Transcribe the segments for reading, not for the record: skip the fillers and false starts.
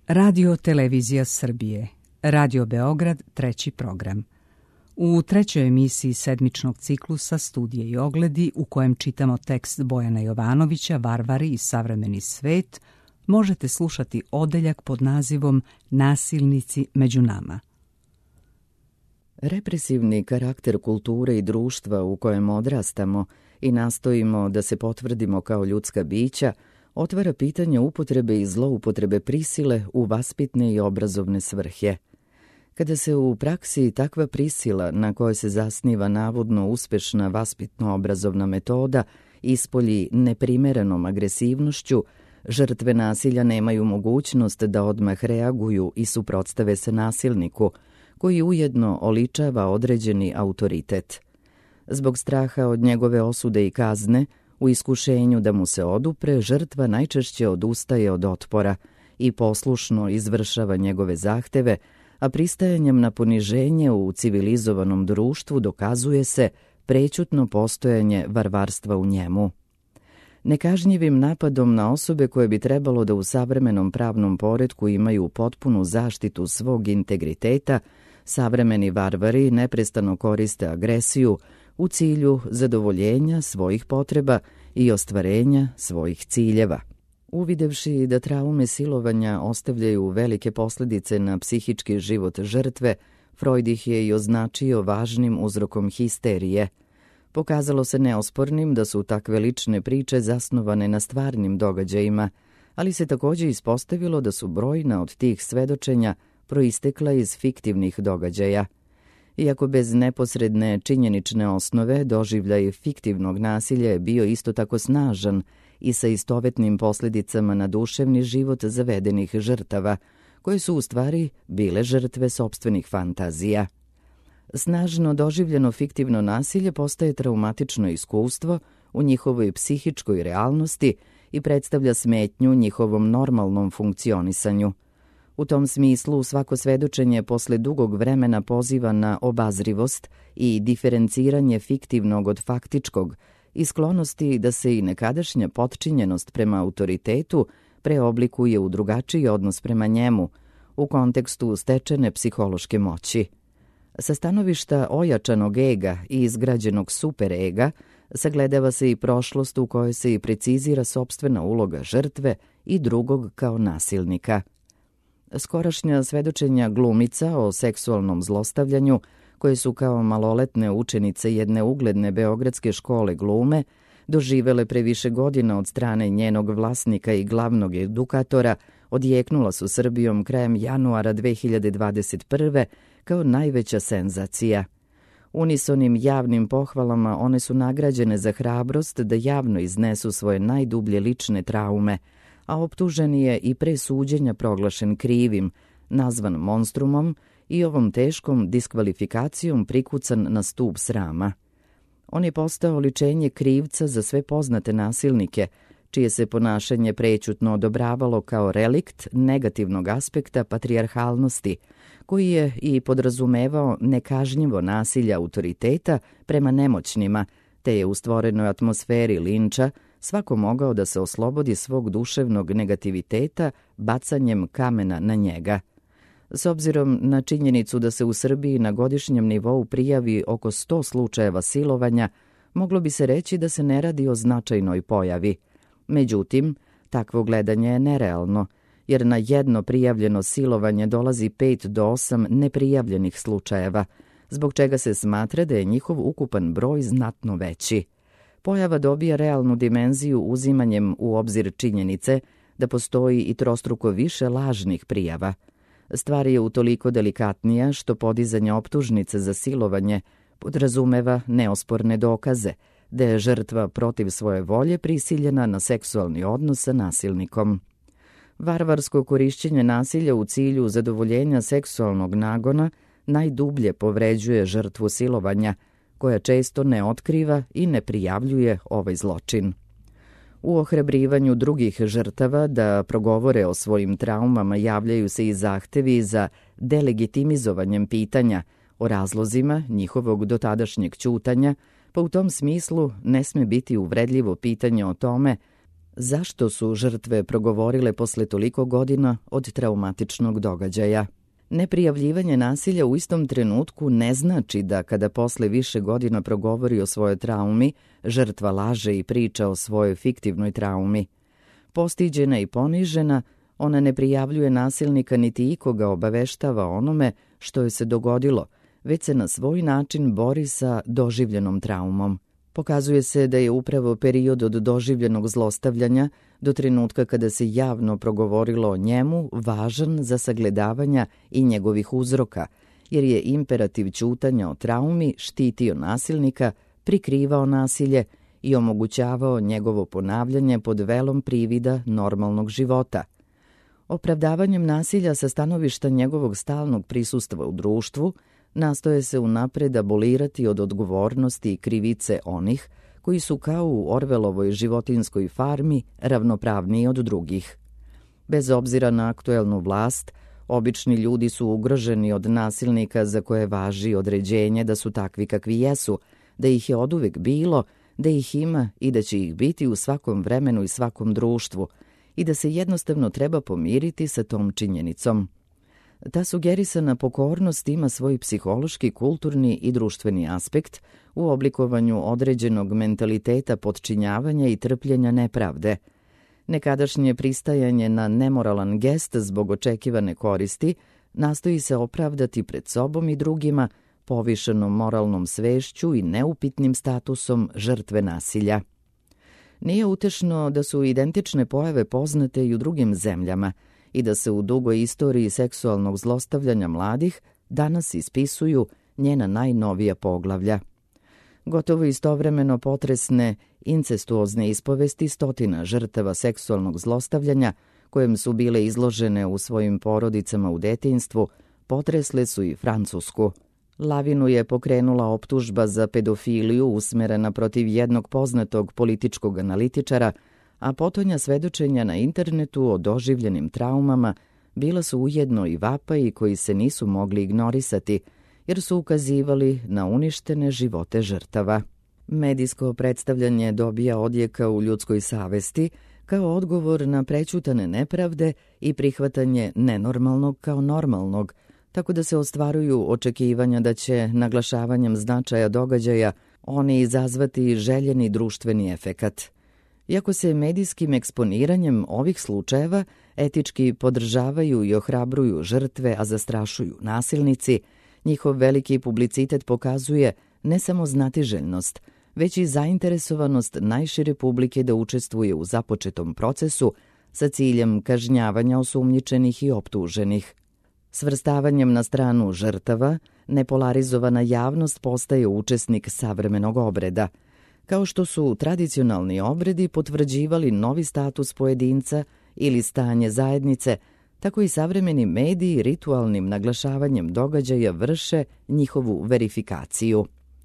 Radio Televizija Srbije, Radio Beograd, treći program. U trećoj emisiji sedmičnog ciklusa Studije i ogledi, u kojem čitamo tekst Bojana Jovanovića Varvari i savremeni svet, možete slušati odeljak pod nazivom Nasilnici među nama. Represivni karakter kulture i društva u kojem odrastamo i nastojimo da se potvrdimo kao ljudska bića otvara pitanje upotrebe i zloupotrebe prisile u vaspitne i obrazovne svrhe. Kada se u praksi takva prisila, na kojoj se zasniva navodno uspešna vaspitno-obrazovna metoda, ispolji neprimerenom agresivnošću, žrtve nasilja nemaju mogućnost da odmah reaguju i suprotstave se nasilniku, koji ujedno oličava određeni autoritet. Zbog straha od njegove osude i kazne, u iskušenju da mu se odupre, žrtva najčešće odustaje od otpora i poslušno izvršava njegove zahteve, a pristajanjem na poniženje u civilizovanom društvu dokazuje se prećutno postojanje varvarstva u njemu. Nekažnjivim napadom na osobe koje bi trebalo da u savremenom pravnom poretku imaju potpunu zaštitu svog integriteta, savremeni varvari neprestano koriste agresiju u cilju zadovoljenja svojih potreba i ostvarenja svojih ciljeva. Uvidevši da traume silovanja ostavljaju velike posljedice na psihički život žrtve, Freud ih je i označio važnim uzrokom histerije. Pokazalo se neospornim da su takve lične priče zasnovane na stvarnim događajima, ali se također ispostavilo da su brojna od tih svedočenja proistekla iz fiktivnih događaja. Iako bez neposredne činjenične osnove, doživljaj fiktivnog nasilja je bio isto tako snažan i sa istovetnim posljedicama na duševni život zavedenih žrtava, koje su u stvari bile žrtve sopstvenih fantazija. Snažno doživljeno fiktivno nasilje postaje traumatično iskustvo u njihovoj psihičkoj realnosti i predstavlja smetnju njihovom normalnom funkcionisanju. U tom smislu svako svedočenje posle dugog vremena poziva na obazrivost i diferenciranje fiktivnog od faktičkog i sklonosti da se i nekadašnja potčinjenost prema autoritetu preoblikuje u drugačiji odnos prema njemu u kontekstu stečene psihološke moći. Sa stanovišta ojačanog ega i izgrađenog superega sagledava se i prošlost u kojoj se i precizira sopstvena uloga žrtve i drugog kao nasilnika. Skorašnja svedočenja glumica o seksualnom zlostavljanju, koje su kao maloletne učenice jedne ugledne beogradske škole glume doživele pre više godina od strane njenog vlasnika i glavnog edukatora, odjeknula su Srbijom krajem januara 2021. kao najveća senzacija. Unisonim javnim pohvalama one su nagrađene za hrabrost da javno iznesu svoje najdublje lične traume, a optuženi je i pre suđenja proglašen krivim, nazvan monstrumom i ovom teškom diskvalifikacijom prikucan na stup srama. On je postao oličenje krivca za sve poznate nasilnike, čije se ponašanje prećutno odobravalo kao relikt negativnog aspekta patrijarhalnosti, koji je i podrazumevao nekažnjivo nasilje autoriteta prema nemoćnima, te je u stvorenoj atmosferi linča svako mogao da se oslobodi svog duševnog negativiteta bacanjem kamena na njega. S obzirom na činjenicu da se u Srbiji na godišnjem nivou prijavi oko 100 slučajeva silovanja, moglo bi se reći da se ne radi o značajnoj pojavi. Međutim, takvo gledanje je nerealno, jer na jedno prijavljeno silovanje dolazi 5 do 8 neprijavljenih slučajeva, zbog čega se smatra da je njihov ukupan broj znatno veći. Pojava dobija realnu dimenziju uzimanjem u obzir činjenice da postoji i trostruko više lažnih prijava. Stvar je utoliko delikatnija što podizanje optužnice za silovanje podrazumeva neosporne dokaze, da je žrtva protiv svoje volje prisiljena na seksualni odnos sa nasilnikom. Varvarsko korišćenje nasilja u cilju zadovoljenja seksualnog nagona najdublje povređuje žrtvu silovanja, koja često ne otkriva i ne prijavljuje ovaj zločin. U ohrabrivanju drugih žrtava da progovore o svojim traumama javljaju se i zahtevi za delegitimizovanjem pitanja o razlozima njihovog dotadašnjeg ćutanja, pa u tom smislu ne sme biti uvredljivo pitanje o tome Zašto su žrtve progovorile posle toliko godina od traumatičnog događaja? Neprijavljivanje nasilja u istom trenutku ne znači da kada posle više godina progovori o svojoj traumi, žrtva laže i priča o svojoj fiktivnoj traumi. Postiđena i ponižena, ona ne prijavljuje nasilnika niti ikoga obaveštava onome što joj se dogodilo, već se na svoj način bori sa doživljenom traumom. Pokazuje se da je upravo period od doživljenog zlostavljanja do trenutka kada se javno progovorilo o njemu važan za sagledavanja i njegovih uzroka, jer je imperativ ćutanja o traumi štitio nasilnika, prikrivao nasilje i omogućavao njegovo ponavljanje pod velom privida normalnog života. Opravdavanjem nasilja sa stanovišta njegovog stalnog prisustva u društvu nastoje se unapred abolirati od odgovornosti i krivice onih koji su kao u Orvelovoj životinjskoj farmi ravnopravniji od drugih. Bez obzira na aktuelnu vlast, obični ljudi su ugroženi od nasilnika za koje važi određenje da su takvi kakvi jesu, da ih je oduvek bilo, da ih ima i da će ih biti u svakom vremenu i svakom društvu i da se jednostavno treba pomiriti sa tom činjenicom. Ta sugerisana pokornost ima svoj psihološki, kulturni i društveni aspekt u oblikovanju određenog mentaliteta potčinjavanja i trpljenja nepravde. Nekadašnje pristajanje na nemoralan gest zbog očekivane koristi nastoji se opravdati pred sobom i drugima povišenom moralnom svešću i neupitnim statusom žrtve nasilja. Nije utešno da su identične pojave poznate i u drugim zemljama i da se u dugoj istoriji seksualnog zlostavljanja mladih danas ispisuju njena najnovija poglavlja. Gotovo istovremeno potresne incestuozne ispovesti stotina žrtava seksualnog zlostavljanja kojem su bile izložene u svojim porodicama u detinjstvu, potresle su i Francusku. Lavinu je pokrenula optužba za pedofiliju usmerena protiv jednog poznatog političkog analitičara, a potonja svedočenja na internetu o doživljenim traumama bila su ujedno i vapaji koji se nisu mogli ignorisati, jer su ukazivali na uništene živote žrtava. Medijsko predstavljanje dobija odjeka u ljudskoj savesti kao odgovor na prećutane nepravde i prihvatanje nenormalnog kao normalnog, tako da se ostvaruju očekivanja da će naglašavanjem značaja događaja oni izazvati željeni društveni efekat. Iako se medijskim eksponiranjem ovih slučajeva etički podržavaju i ohrabruju žrtve, a zastrašuju nasilnici, njihov veliki publicitet pokazuje ne samo znatiželjnost, već i zainteresovanost najšire publike da učestvuje u započetom procesu sa ciljem kažnjavanja osumnjičenih i optuženih. Svrstavanjem na stranu žrtava, nepolarizovana javnost postaje učesnik savremenog obreda. Kao što su tradicionalni obredi potvrđivali novi status pojedinca ili stanje zajednice, tako i savremeni mediji ritualnim naglašavanjem događaja vrše njihovu verifikaciju.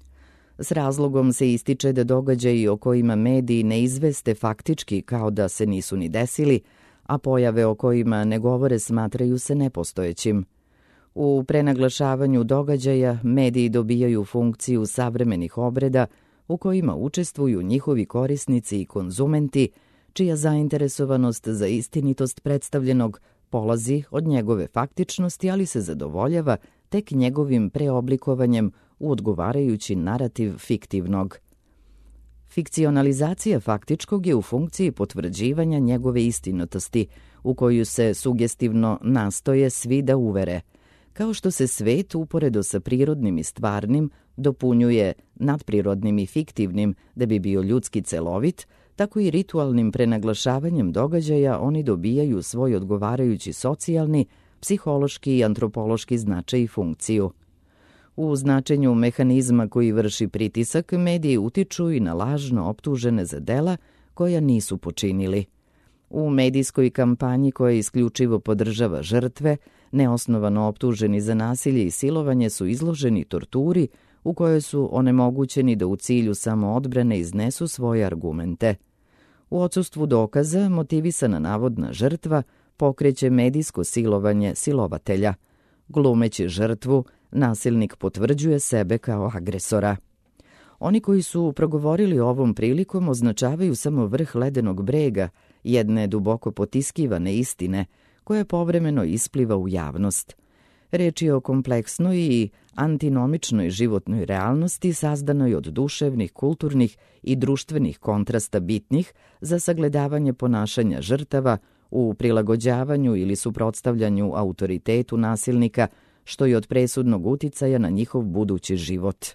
S razlogom se ističe da događaji o kojima mediji ne izveste faktički kao da se nisu ni desili, a pojave o kojima ne govore smatraju se nepostojećim. U prenaglašavanju događaja mediji dobijaju funkciju savremenih obreda u kojima učestvuju njihovi korisnici i konzumenti, čija zainteresovanost za istinitost predstavljenog polazi od njegove faktičnosti, ali se zadovoljava tek njegovim preoblikovanjem u odgovarajući narativ fiktivnog. Fikcionalizacija faktičkog je u funkciji potvrđivanja njegove istinitosti, u koju se sugestivno nastoje svi da uvere. Kao što se svet uporedo sa prirodnim i stvarnim dopunjuje nadprirodnim i fiktivnim da bi bio ljudski celovit, tako i ritualnim prenaglašavanjem događaja oni dobijaju svoj odgovarajući socijalni, psihološki i antropološki značaj i funkciju. U značenju mehanizma koji vrši pritisak, mediji utiču i na lažno optužene za dela koja nisu počinili. U medijskoj kampanji koja isključivo podržava žrtve, neosnovano optuženi za nasilje i silovanje su izloženi torturi u kojoj su onemogućeni da u cilju samoodbrane iznesu svoje argumente. U odsustvu dokaza, motivisana navodna žrtva pokreće medijsko silovanje silovatelja. Glumeći žrtvu, nasilnik potvrđuje sebe kao agresora. Oni koji su progovorili ovom prilikom označavaju samo vrh ledenog brega, jedne duboko potiskivane istine, koja povremeno ispliva u javnost. Reč je o kompleksnoj i antinomičnoj životnoj realnosti sazdanoj od duševnih, kulturnih i društvenih kontrasta bitnih za sagledavanje ponašanja žrtava u prilagođavanju ili suprotstavljanju autoritetu nasilnika, što je od presudnog uticaja na njihov budući život.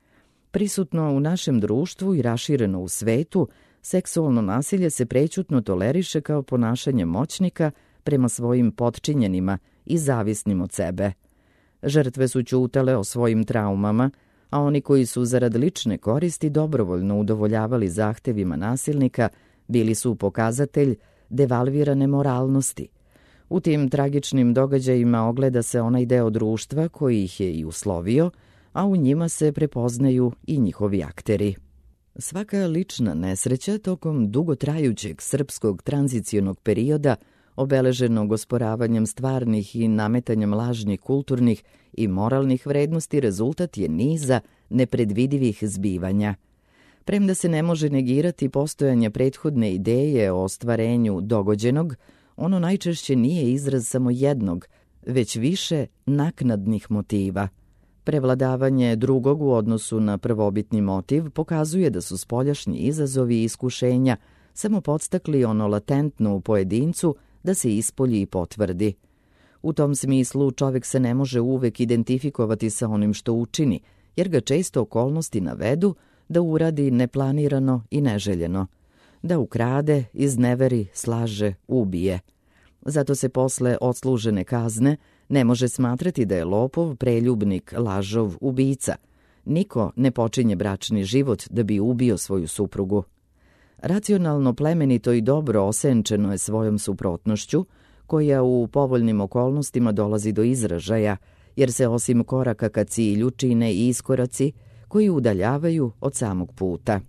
Prisutno u našem društvu i rašireno u svetu, seksualno nasilje se prećutno toleriše kao ponašanje moćnika prema svojim potčinjenima i zavisnim od sebe. Žrtve su ćutale o svojim traumama, a oni koji su zarad lične koristi dobrovoljno udovoljavali zahtevima nasilnika bili su pokazatelj devalvirane moralnosti. U tim tragičnim događajima ogleda se onaj deo društva koji ih je i uslovio, a u njima se prepoznaju i njihovi akteri. Svaka lična nesreća tokom dugotrajućeg srpskog tranzicionog perioda, obeleženog osporavanjem stvarnih i nametanjem lažnih kulturnih i moralnih vrednosti, rezultat je niza nepredvidivih zbivanja. Premda se ne može negirati postojanje prethodne ideje o ostvarenju dogođenog, ono najčešće nije izraz samo jednog, već više naknadnih motiva. Prevladavanje drugog u odnosu na prvobitni motiv pokazuje da su spoljašnji izazovi i iskušenja samo podstakli ono latentno u pojedincu da se ispolji i potvrdi. U tom smislu čovjek se ne može uvek identifikovati sa onim što učini, jer ga često okolnosti navedu da uradi neplanirano i neželjeno, da ukrade, izneveri, slaže, ubije. Zato se posle odslužene kazne ne može smatrati da je lopov, preljubnik, lažov, ubica. Niko ne počinje bračni život da bi ubio svoju suprugu. Racionalno, plemenito i dobro osenčeno je svojom suprotnošću, koja u povoljnim okolnostima dolazi do izražaja, jer se osim koraka ka cilju čine i iskoraci koji udaljavaju od samog puta.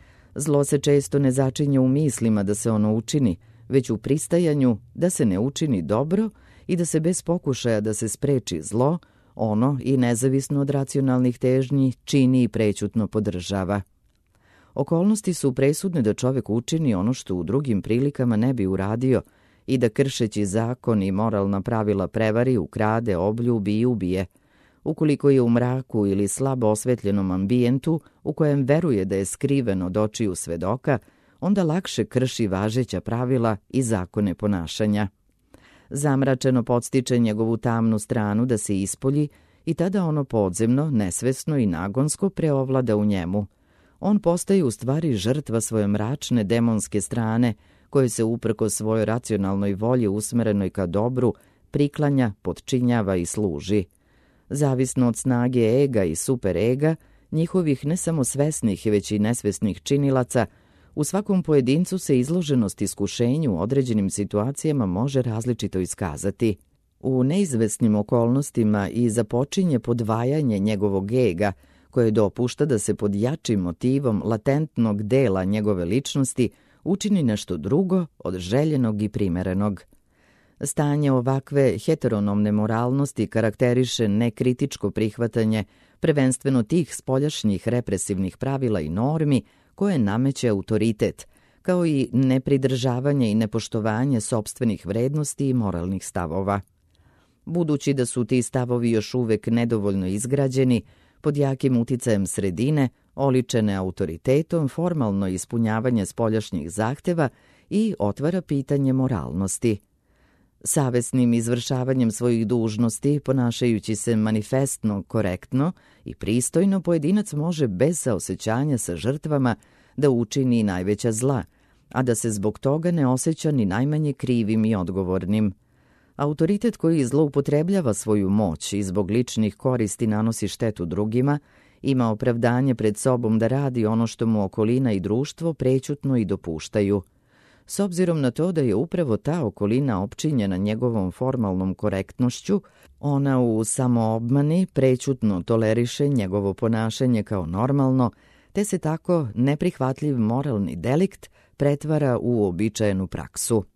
Zlo se često ne začinje u mislima da se ono učini, već u pristajanju da se ne učini dobro i da se bez pokušaja da se spreči zlo, ono i nezavisno od racionalnih težnji čini i prećutno podržava. Okolnosti su presudne da čovjek učini ono što u drugim prilikama ne bi uradio i da kršeći zakon i moralna pravila prevari, ukrade, obljubi i ubije. Ukoliko je u mraku ili slabo osvetljenom ambijentu u kojem veruje da je skriven od očiju svedoka, onda lakše krši važeća pravila i zakone ponašanja. Zamračeno podstiče njegovu tamnu stranu da se ispolji i tada ono podzemno, nesvesno i nagonsko preovlada u njemu. On postaje u stvari žrtva svoje mračne demonske strane, koje se uprko svojoj racionalnoj volji usmerenoj ka dobru priklanja, potčinjava i služi. Zavisno od snage ega i superega, njihovih ne samo svesnih već i nesvesnih činilaca, u svakom pojedincu se izloženost iskušenju u određenim situacijama može različito iskazati. U neizvesnim okolnostima i započinje podvajanje njegovog ega, koje dopušta da se pod jačim motivom latentnog dela njegove ličnosti učini nešto drugo od željenog i primerenog. Stanje ovakve heteronomne moralnosti karakteriše nekritičko prihvatanje prvenstveno tih spoljašnjih represivnih pravila i normi koje nameće autoritet, kao i nepridržavanje i nepoštovanje sopstvenih vrednosti i moralnih stavova. Budući da su ti stavovi još uvek nedovoljno izgrađeni, pod jakim uticajem sredine, oličene autoritetom, formalno ispunjavanje spoljašnjih zahteva i otvara pitanje moralnosti. Savesnim izvršavanjem svojih dužnosti, ponašajući se manifestno, korektno i pristojno, pojedinac može bez saosećanja sa žrtvama da učini najveća zla, a da se zbog toga ne osjeća ni najmanje krivim i odgovornim. Autoritet koji zloupotrebljava svoju moć i zbog ličnih koristi nanosi štetu drugima, ima opravdanje pred sobom da radi ono što mu okolina i društvo prećutno i dopuštaju. S obzirom na to da je upravo ta okolina opčinjena njegovom formalnom korektnošću, ona u samoobmani prećutno toleriše njegovo ponašanje kao normalno, te se tako neprihvatljiv moralni delikt pretvara u uobičajenu praksu.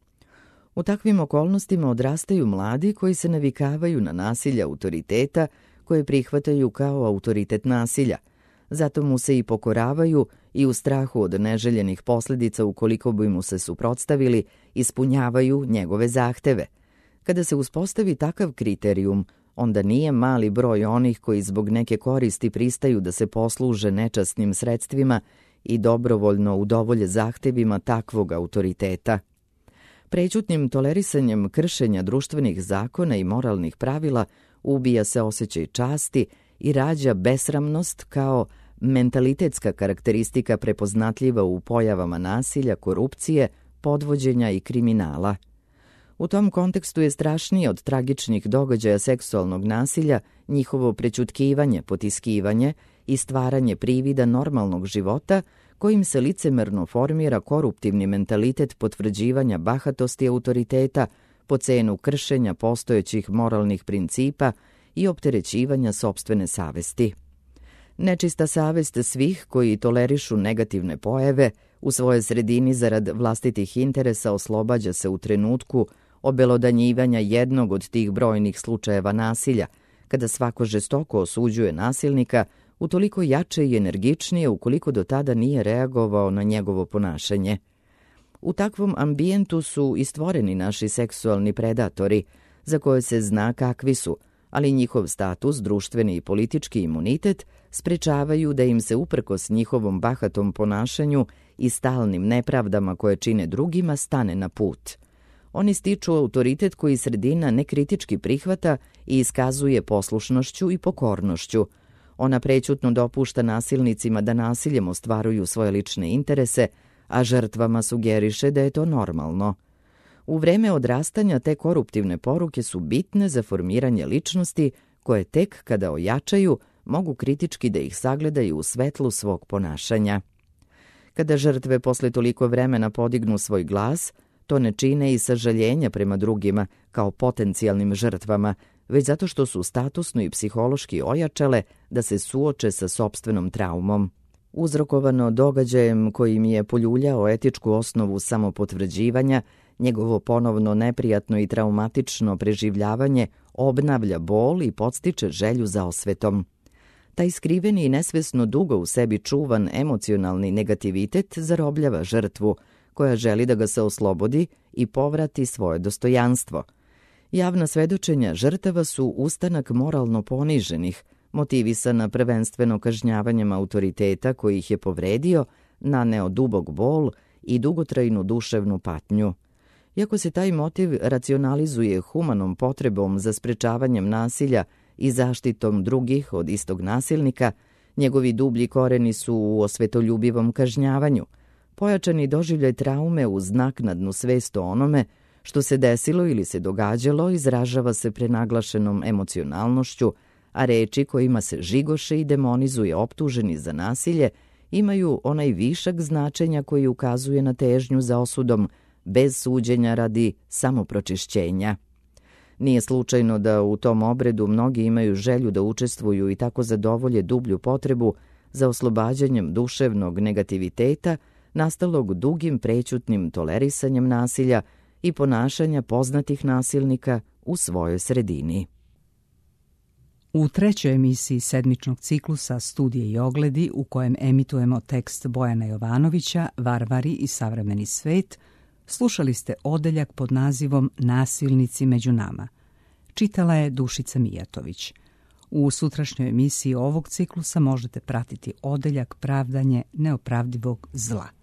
U takvim okolnostima odrastaju mladi koji se navikavaju na nasilje autoriteta koje prihvataju kao autoritet nasilja, Zato mu se i pokoravaju i u strahu od neželjenih posljedica ukoliko bi mu se suprotstavili, ispunjavaju njegove zahteve. Kada se uspostavi takav kriterijum, onda nije mali broj onih koji zbog neke koristi pristaju da se posluže nečasnim sredstvima i dobrovoljno udovolje zahtevima takvog autoriteta. Prećutnim tolerisanjem kršenja društvenih zakona i moralnih pravila ubija se osjećaj časti i rađa besramnost kao mentalitetska karakteristika prepoznatljiva u pojavama nasilja, korupcije, podvođenja i kriminala. U tom kontekstu je strašnije od tragičnih događaja seksualnog nasilja njihovo prećutkivanje, potiskivanje i stvaranje privida normalnog života kojim se licemerno formira koruptivni mentalitet potvrđivanja bahatosti autoriteta po cenu kršenja postojećih moralnih principa i opterećivanja sopstvene savesti. Nečista savest svih koji tolerišu negativne pojave u svojoj sredini zarad vlastitih interesa oslobađa se u trenutku obelodanjivanja jednog od tih brojnih slučajeva nasilja, kada svako žestoko osuđuje nasilnika, utoliko jače i energičnije ukoliko do tada nije reagovao na njegovo ponašanje. U takvom ambijentu su i stvoreni naši seksualni predatori, za koje se zna kakvi su, ali njihov status, društveni i politički imunitet sprečavaju da im se uprkos njihovom bahatom ponašanju i stalnim nepravdama koje čine drugima stane na put. Oni stiču autoritet koji sredina nekritički prihvata i iskazuje poslušnošću i pokornošću. Ona prećutno dopušta nasilnicima da nasiljem ostvaruju svoje lične interese, a žrtvama sugeriše da je to normalno. U vreme odrastanja te koruptivne poruke su bitne za formiranje ličnosti koje tek kada ojačaju mogu kritički da ih sagledaju u svetlu svog ponašanja. Kada žrtve posle toliko vremena podignu svoj glas, to ne čine i sažaljenja prema drugima kao potencijalnim žrtvama, već zato što su statusno i psihološki ojačale da se suoče sa sopstvenom traumom. Uzrokovano događajem kojim je poljuljao etičku osnovu samopotvrđivanja, njegovo ponovno neprijatno i traumatično preživljavanje obnavlja bol i podstiče želju za osvetom. Taj skriveni i nesvesno dugo u sebi čuvan emocionalni negativitet zarobljava žrtvu, koja želi da ga se oslobodi i povrati svoje dostojanstvo. Javna svedočenja žrtava su ustanak moralno poniženih, motivisana prvenstveno kažnjavanjem autoriteta koji ih je povredio, naneo dubok bol i dugotrajnu duševnu patnju. Iako se taj motiv racionalizuje humanom potrebom za sprečavanjem nasilja i zaštitom drugih od istog nasilnika, njegovi dublji koreni su u osvetoljubivom kažnjavanju. Pojačani doživljaj traume uz naknadnu svest o onome što se desilo ili se događalo izražava se prenaglašenom emocionalnošću, a reči kojima se žigoše i demonizuje optuženi za nasilje imaju onaj višak značenja koji ukazuje na težnju za osudom, bez suđenja radi samopročišćenja. Nije slučajno da u tom obredu mnogi imaju želju da učestvuju i tako zadovolje dublju potrebu za oslobađanjem duševnog negativiteta nastalog dugim prećutnim tolerisanjem nasilja i ponašanja poznatih nasilnika u svojoj sredini. U trećoj emisiji sedmičnog ciklusa Studije i ogledi, u kojem emitujemo tekst Bojana Jovanovića, Varvari i savremeni svet, slušali ste odeljak pod nazivom Nasilnici među nama. Čitala je Dušica Mijatović. U sutrašnjoj emisiji ovog ciklusa možete pratiti odeljak Pravdanje neopravdivog zla.